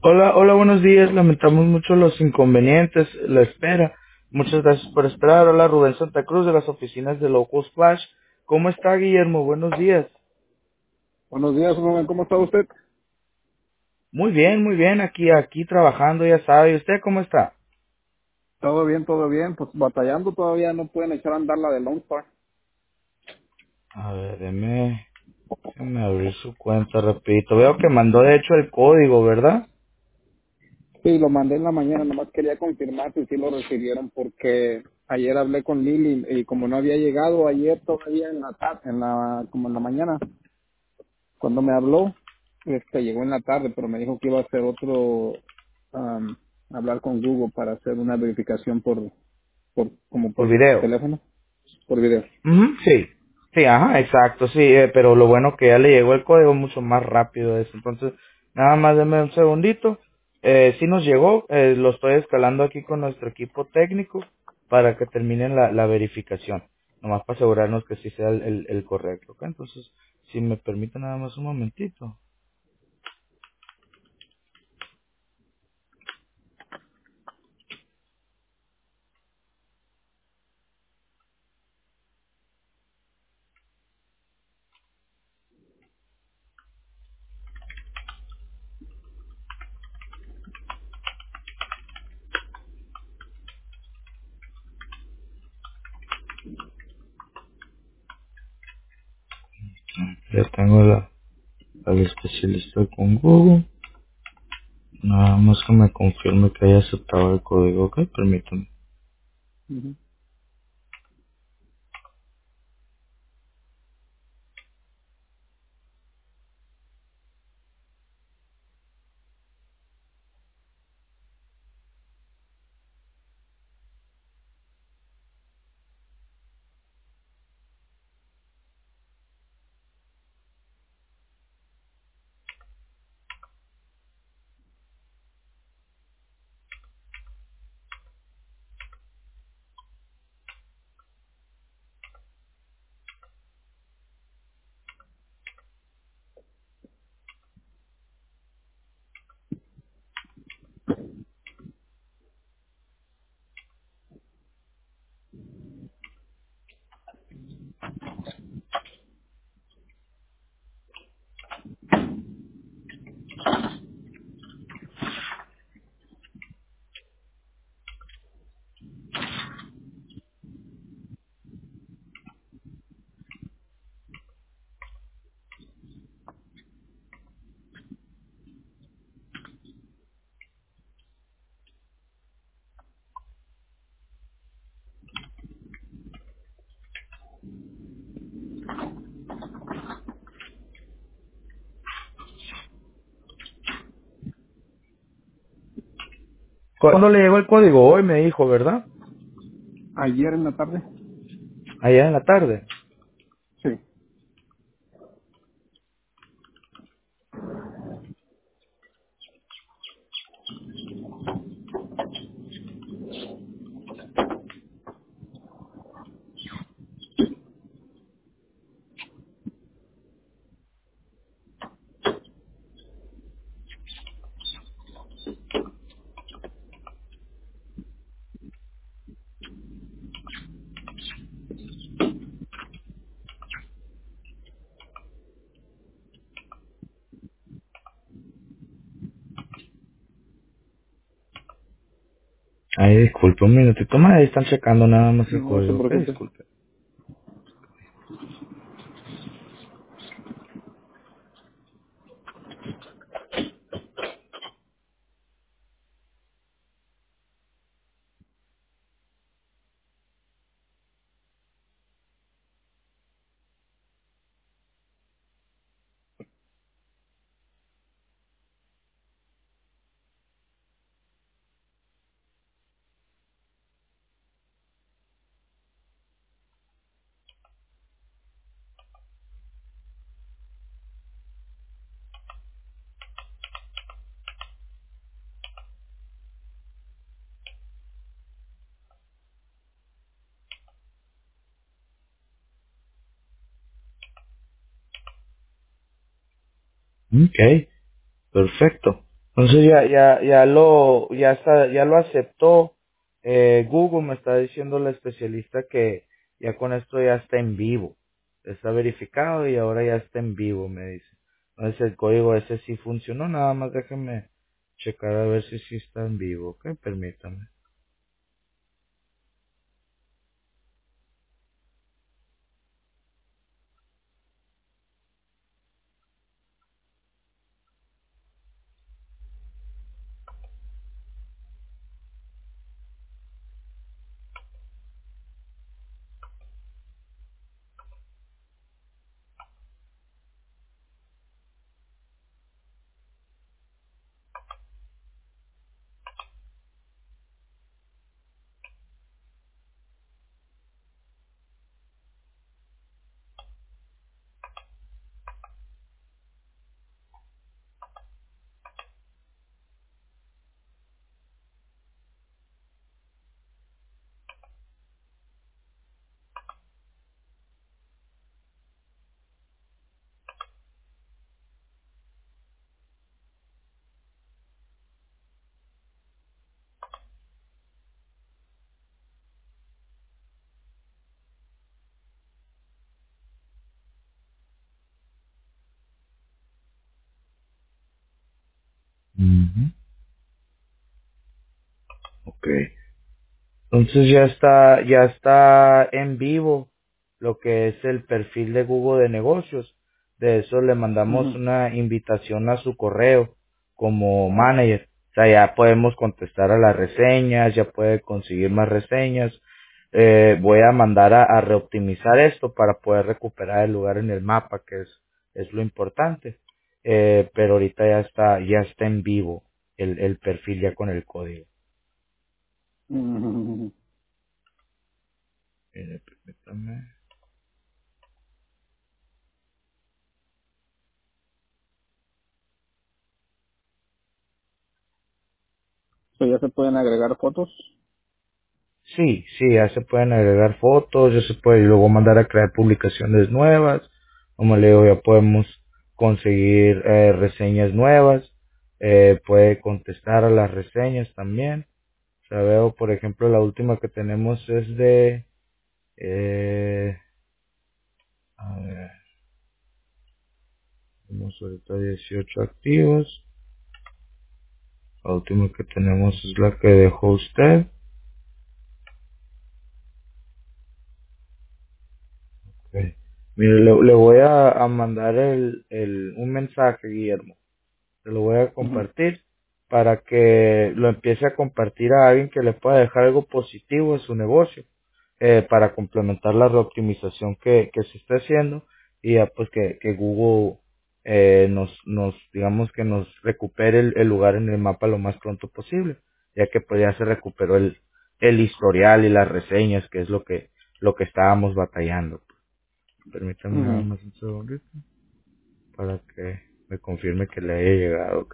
Hola, hola, buenos días. Lamentamos mucho los inconvenientes, la espera. Muchas gracias por esperar. Hola, Rubén Santa Cruz de las oficinas de Local Splash. ¿Cómo está, Guillermo? Buenos días. Buenos días, Rubén. ¿Cómo está usted? Muy bien, muy bien. Aquí trabajando, ya sabe. ¿Y usted cómo está? Todo bien, todo bien. Pues batallando todavía no pueden echar a andar la de Lone Star. A ver, déjeme abrir su cuenta rapidito. Veo que mandó de hecho el código, ¿verdad? Sí, lo mandé en la mañana. Nomás quería confirmar si sí lo recibieron porque ayer hablé con Lili y como no había llegado ayer todavía en la tarde, como en la mañana, cuando me habló, llegó en la tarde, pero me dijo que iba a hacer am, hablar con Google para hacer una verificación como Por por video. teléfono, por video. Ujú, sí, sí, ajá, exacto, sí, pero lo bueno que ya le llegó el código mucho más rápido eso. Entonces, nada más denme un segundito. Sí nos llegó, lo estoy escalando aquí con nuestro equipo técnico para que terminen la verificación. Nomás para asegurarnos que sí sea el correcto, ¿ok? Entonces, si me permite nada más un momentito. Ya tengo al especialista con Google. Nada más que me confirme que haya aceptado el código, ¿ok? Permítame. Ujú, ¿Cuándo le llegó el código? Hoy me dijo, ¿verdad? Ayer en la tarde. Allá en la tarde. Sí. Ay, disculpe un minutito más, ahí están checando nada más el No se código, ok, preocupe. disculpe. Ok, perfecto. Entonces ya lo aceptó. Google me está diciendo la especialista que ya con esto ya está en vivo. Está verificado y ahora ya está en vivo, me dice. Entonces el código ese sí funcionó, nada más déjenme checar a ver si sí está en vivo, ok, permítame. Ujú. Ok. Entonces ya está en vivo lo que es el perfil de Google de negocios. De eso le mandamos Ujú. una invitación a su correo como manager. O sea, ya podemos contestar a las reseñas, ya puede conseguir más reseñas. Voy a mandar a reoptimizar esto para poder recuperar el lugar en el mapa, que es lo importante. Pero ahorita ya está en vivo el perfil ya con el código. Ujú. Permítame. So, ya se pueden agregar fotos. Sí, sí, ya se pueden agregar fotos, ya se puede luego mandar a crear publicaciones nuevas, como le digo, ya podemos conseguir reseñas nuevas, puede contestar a las reseñas también. O sea, veo, por ejemplo, la última que tenemos es de, eh, a ver, tenemos ahorita 18 activos, la última que tenemos es la que dejó usted. Ok. Mire, le voy a mandar un mensaje, Guillermo. Se lo voy a Ujú. compartir para que lo empiece a compartir a alguien que le pueda dejar algo positivo en su negocio, para complementar la reoptimización que se está haciendo y ya pues que Google digamos que nos recupere el lugar en el mapa lo más pronto posible, ya que pues ya se recuperó el historial y las reseñas, que es lo que estábamos batallando. Permítame nada Ujú. más un segundito para que me confirme que le haya llegado, ¿ok?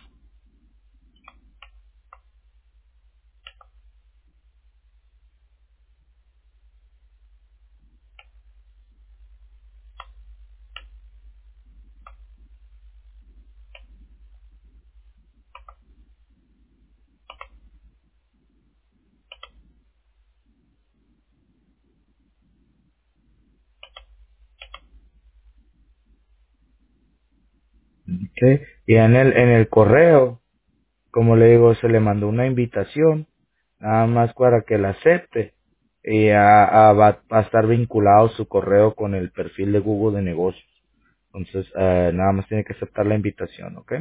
Okay. Y en el correo, como le digo, se le mandó una invitación, nada más para que la acepte. Y va a estar vinculado su correo con el perfil de Google de negocios. Entonces, nada más tiene que aceptar la invitación, ¿ok?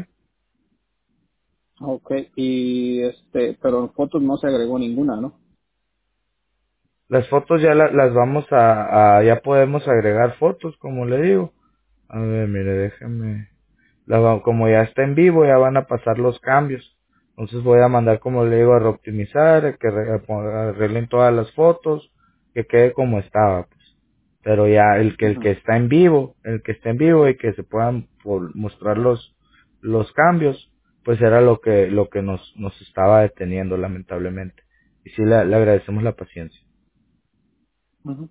Okay, y pero en fotos no se agregó ninguna, ¿no? Las fotos las vamos ya podemos agregar fotos, como le digo. A ver, mire, déjeme. Como ya está en vivo, ya van a pasar los cambios. Entonces voy a mandar, como le digo, a reoptimizar, arreglen todas las fotos, que quede como estaba, pues. Pero ya el que Ujú. está en vivo, el que está en vivo y que se puedan mostrar los cambios, pues era lo que nos estaba deteniendo, lamentablemente. Y sí le agradecemos la paciencia. Ujú.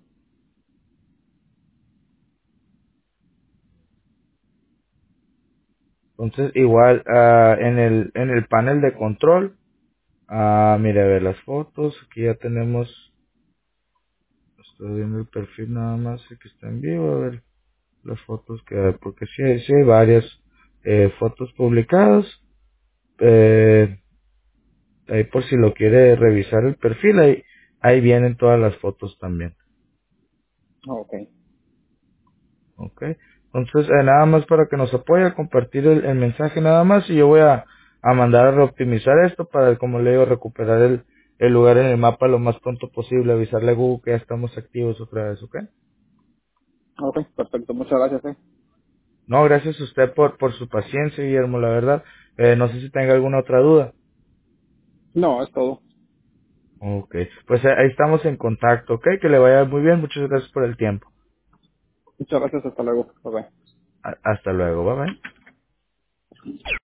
Entonces, igual, en el panel de control, mire, a ver las fotos, aquí ya tenemos, estoy viendo el perfil nada más, que está en vivo, a ver las fotos que hay, porque sí hay varias fotos publicadas, eh, ahí por si lo quiere revisar el perfil, ahí vienen todas las fotos también. Ok. Ok. Entonces, nada más para que nos apoye a compartir el mensaje nada más y yo voy a mandar a reoptimizar esto para, como le digo, recuperar el lugar en el mapa lo más pronto posible, avisarle a Google que ya estamos activos otra vez, ¿ok? Ok, perfecto. Muchas gracias, No, gracias a usted por su paciencia, Guillermo, la verdad. No sé si tenga alguna otra duda. No, es todo. Ok. Pues ahí estamos en contacto, ¿ok? Que le vaya muy bien. Muchas gracias por el tiempo. Muchas gracias. Hasta luego. Bye bye. Hasta luego. Bye bye.